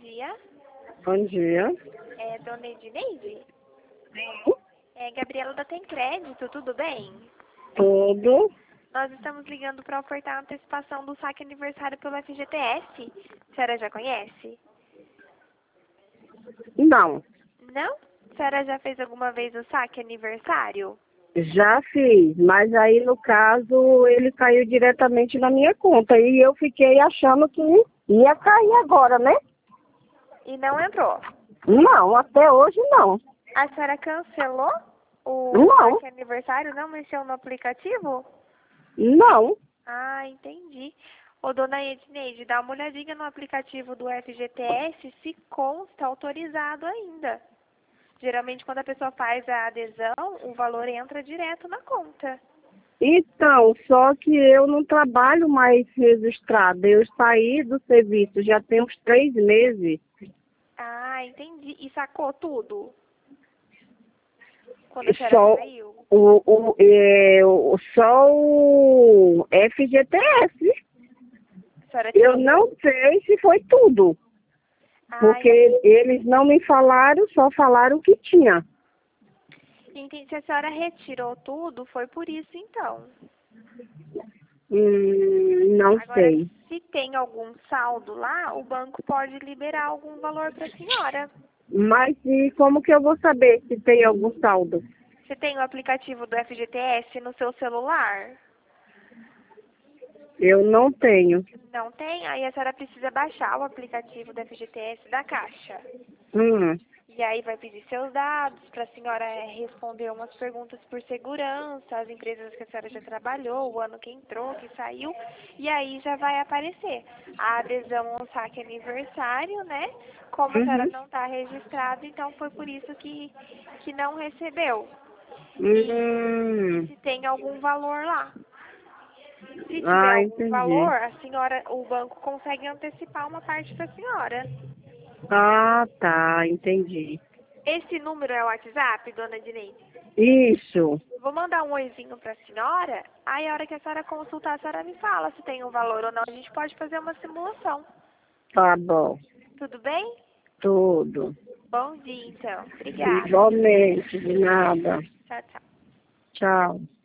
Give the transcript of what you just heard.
dia. Bom dia. É Dona Edneide? Sim. É Gabriela da Tem Crédito, tudo bem? Tudo. Nós estamos ligando para ofertar a antecipação do saque aniversário pelo FGTS. A senhora já conhece? Não. Não? A senhora já fez alguma vez o saque aniversário? Já fiz, mas aí no caso ele caiu diretamente na minha conta e eu fiquei achando que ia cair agora, né? E não entrou? Não, até hoje não. A senhora cancelou o Não, saque aniversário? Não mexeu no aplicativo? não. Ah, entendi. Ô, dona Edneide, dá uma olhadinha no aplicativo do FGTS se consta autorizado ainda. Geralmente, quando a pessoa faz a adesão, o valor entra direto na conta. Então, só que eu não trabalho mais registrada. Eu saí do serviço já tem uns 3 meses. Ah, entendi. E sacou tudo? Quando a senhora Só saiu? só o FGTS. A senhora Eu tirou não tudo? sei se foi tudo, Ah, porque eles não me falaram, só falaram que tinha. entendi. Se a senhora retirou tudo, foi por isso, então. Não Agora, sei. se tem algum saldo lá, o banco pode liberar algum valor para a senhora. Mas e como que eu vou saber se tem algum saldo? Você tem o aplicativo do FGTS no seu celular? Eu não tenho. Não tem? Aí a senhora precisa baixar o aplicativo do FGTS da Caixa. Hum, E aí vai pedir seus dados para a senhora responder umas perguntas por segurança, as empresas que a senhora já trabalhou, o ano que entrou, que saiu, e aí já vai aparecer a adesão ao saque aniversário, né? Como a senhora uhum, não está registrada, então foi por isso que não recebeu. E hum. se tem algum valor lá. Se tiver Ah, algum entendi. valor, a senhora, o banco consegue antecipar uma parte para a senhora. Ah, tá, entendi. Esse número é o WhatsApp, dona Dineide? Isso. Vou mandar um oizinho para a senhora, aí a hora que a senhora consultar, a senhora me fala se tem um valor ou não. A gente pode fazer uma simulação. Tá bom. Tudo bem? Tudo. Bom dia, então. Obrigada. Igualmente, de nada. Tchau, tchau. Tchau.